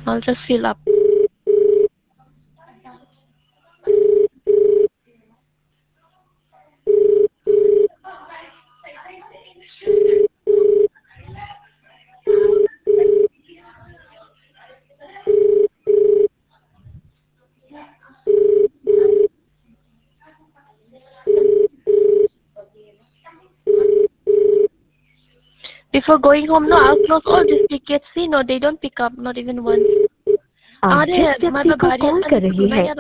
I'll just fill up. Before going home, no, I'll close all these tickets. See, no, they don't pick up, not even one. आप जिस व्यक्ति को call कर रही है